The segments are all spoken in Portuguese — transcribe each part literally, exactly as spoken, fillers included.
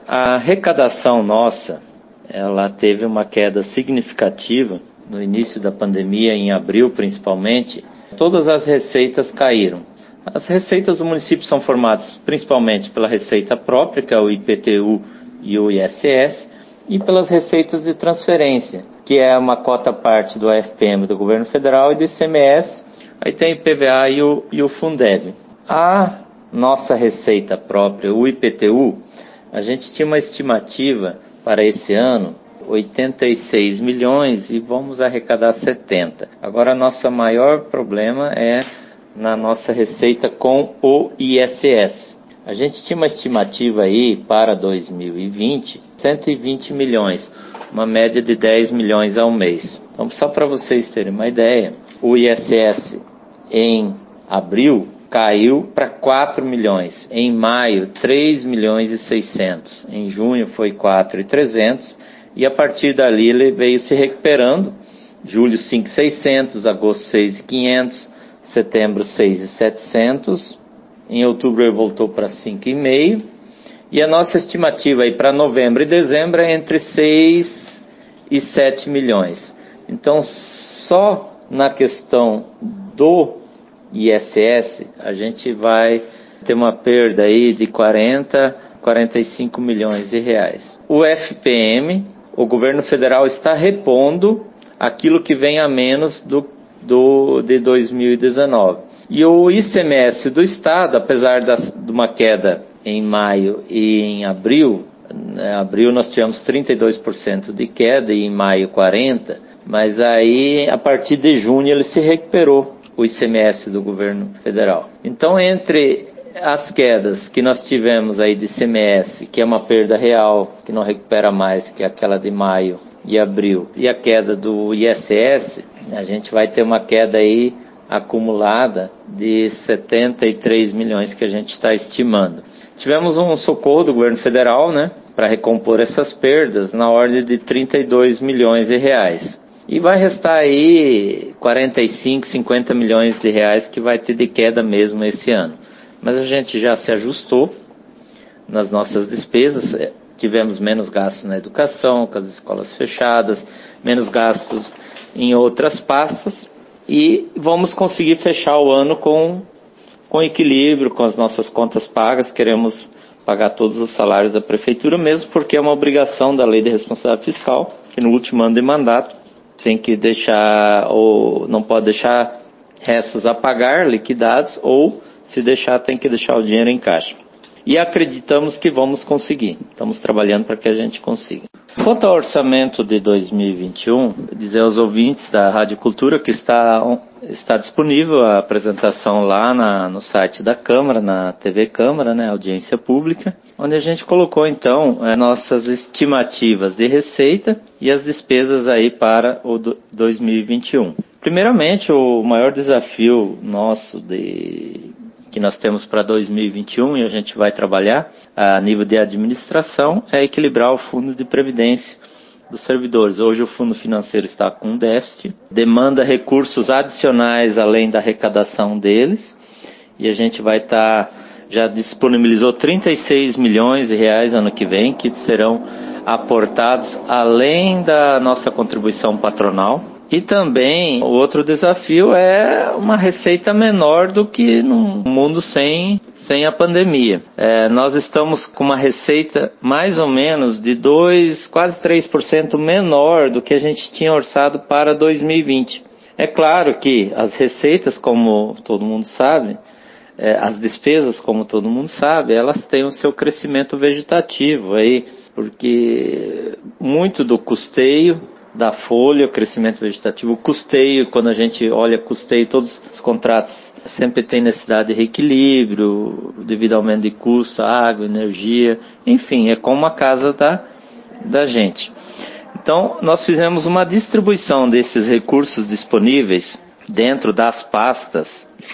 A arrecadação nossa, ela teve uma queda significativa no início da pandemia, em abril principalmente. Todas as receitas caíram. As receitas do município são formadas principalmente pela receita própria, que é o I P T U e o I S S, e pelas receitas de transferência, que é uma cota parte do A F P M do governo federal e do I C M S, aí tem o I P V A e o, e o Fundeb. A nossa receita própria, o I P T U, a gente tinha uma estimativa para esse ano, oitenta e seis milhões, e vamos arrecadar setenta. Agora, nosso maior problema é na nossa receita com o I S S. A gente tinha uma estimativa aí para dois mil e vinte, cento e vinte milhões, uma média de dez milhões ao mês. Então, só para vocês terem uma ideia, o I S S em abril caiu para quatro milhões, em maio três milhões e seiscentos, em junho foi quatro milhões e trezentos, e a partir dali ele veio se recuperando, julho cinco milhões e seiscentos, agosto seis milhões e quinhentos, setembro seis milhões e setecentos, em outubro ele voltou para cinco vírgula cinco, e a nossa estimativa aí para novembro e dezembro é entre seis e sete milhões. Então, só na questão do I S S, a gente vai ter uma perda aí de quarenta, quarenta e cinco milhões de reais. O F P M, o governo federal está repondo aquilo que vem a menos do, do, de dois mil e dezenove. E o I C M S do estado, apesar das, de uma queda em maio e em abril, em abril nós tivemos trinta e dois por cento de queda e em maio quarenta por cento, mas aí a partir de junho ele se recuperou, o I C M S do governo federal. Então, entre as quedas que nós tivemos aí de I C M S, que é uma perda real, que não recupera mais, que é aquela de maio e abril, e a queda do I S S, a gente vai ter uma queda aí acumulada de setenta e três milhões que a gente está estimando. Tivemos um socorro do governo federal, né, para recompor essas perdas, na ordem de trinta e dois milhões de reais. E vai restar aí quarenta e cinco, cinquenta milhões de reais que vai ter de queda mesmo esse ano. Mas a gente já se ajustou nas nossas despesas, tivemos menos gastos na educação, com as escolas fechadas, menos gastos em outras pastas, e vamos conseguir fechar o ano com, com equilíbrio, com as nossas contas pagas. Queremos pagar todos os salários da prefeitura, mesmo porque é uma obrigação da Lei de Responsabilidade Fiscal, que no último ano de mandato tem que deixar, ou não pode deixar restos a pagar, liquidados, ou se deixar, tem que deixar o dinheiro em caixa. E acreditamos que vamos conseguir. Estamos trabalhando para que a gente consiga. Quanto ao orçamento de dois mil e vinte e um, dizer aos ouvintes da Rádio Cultura que está, está disponível a apresentação lá na, no site da Câmara, na T V Câmara, né, audiência pública, onde a gente colocou então é, nossas estimativas de receita e as despesas aí para o dois mil e vinte e um. Primeiramente, o maior desafio nosso de... que nós temos para dois mil e vinte e um, e a gente vai trabalhar a nível de administração, é equilibrar o fundo de previdência dos servidores. Hoje o fundo financeiro está com déficit, demanda recursos adicionais além da arrecadação deles, e a gente vai estar, tá, já disponibilizou trinta e seis milhões de reais ano que vem, que serão aportados além da nossa contribuição patronal. E também o outro desafio é uma receita menor do que num mundo sem, sem a pandemia. É, nós estamos com uma receita mais ou menos de dois, quase três por cento menor do que a gente tinha orçado para dois mil e vinte. É claro que as receitas, como todo mundo sabe, é, as despesas, como todo mundo sabe, elas têm o seu crescimento vegetativo aí, porque muito do custeio da folha, o crescimento vegetativo, o custeio, quando a gente olha custeio, todos os contratos sempre tem necessidade de reequilíbrio, devido ao aumento de custo, água, energia, enfim, é como a casa da, da gente. Então, nós fizemos uma distribuição desses recursos disponíveis dentro das pastas.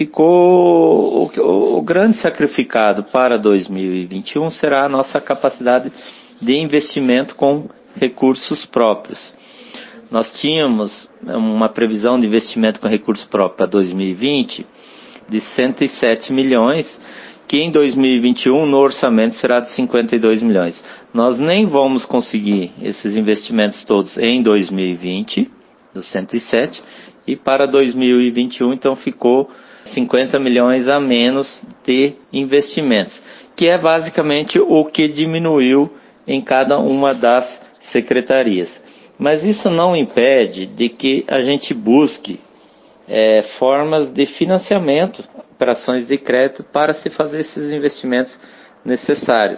Ficou o, o, o grande sacrificado para dois mil e vinte e um será a nossa capacidade de investimento com recursos próprios. Nós tínhamos uma previsão de investimento com recursos próprios para dois mil e vinte de cento e sete milhões, que em dois mil e vinte e um no orçamento será de cinquenta e dois milhões. Nós nem vamos conseguir esses investimentos todos em dois mil e vinte, dos cento e sete, e para dois mil e vinte e um então ficou cinquenta milhões a menos de investimentos, que é basicamente o que diminuiu em cada uma das secretarias. Mas isso não impede de que a gente busque é, formas de financiamento, operações de crédito para se fazer esses investimentos necessários.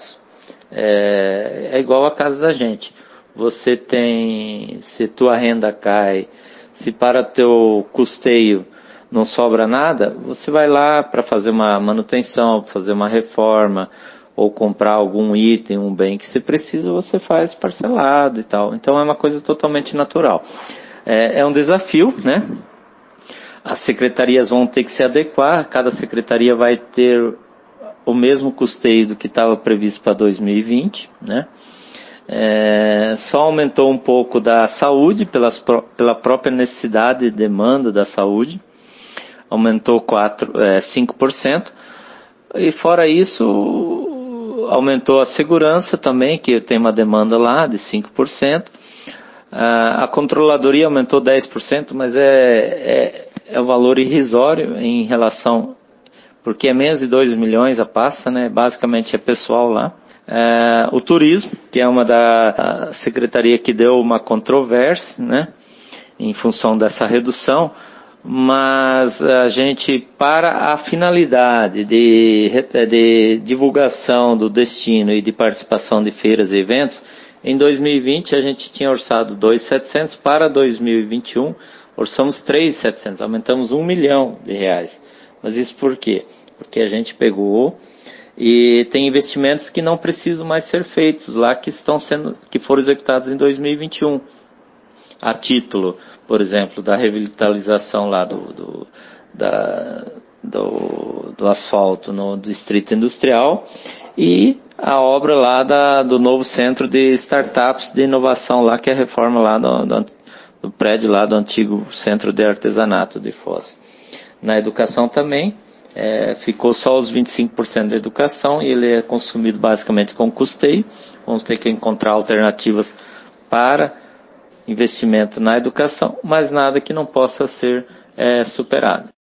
É, é igual a casa da gente. Você tem, se tua renda cai, se para teu custeio não sobra nada, você vai lá para fazer uma manutenção, para fazer uma reforma, ou comprar algum item, um bem que você precisa, você faz parcelado e tal. Então é uma coisa totalmente natural. É, é um desafio, né? As secretarias vão ter que se adequar, cada secretaria vai ter o mesmo custeio do que estava previsto para dois mil e vinte, né? É, só aumentou um pouco da saúde, pelas, pela própria necessidade e demanda da saúde, aumentou quatro, é, cinco por cento, e fora isso aumentou a segurança também, que tem uma demanda lá de cinco por cento, a controladoria aumentou dez por cento, mas é, é, é um valor irrisório em relação, porque é menos de dois milhões a pasta, né? Basicamente é pessoal lá. É, o turismo, que é uma da secretaria que deu uma controvérsia, né? Em função dessa redução, mas a gente, para a finalidade de, de divulgação do destino e de participação de feiras e eventos, em dois mil e vinte a gente tinha orçado dois mil e setecentos, para dois mil e vinte e um orçamos três mil e setecentos, aumentamos um milhão de reais. Mas isso por quê? Porque a gente pegou e tem investimentos que não precisam mais ser feitos lá, que estão sendo, que foram executados em dois mil e vinte e um. A título, por exemplo, da revitalização lá do, do, da, do, do asfalto no distrito industrial e a obra lá da, do novo centro de startups de inovação lá, que é a reforma lá do, do, do prédio lá do antigo centro de artesanato de Foz. Na educação também, é, ficou só os vinte e cinco por cento da educação e ele é consumido basicamente com custeio. Vamos ter que encontrar alternativas para investimento na educação, mas nada que não possa ser é, superado.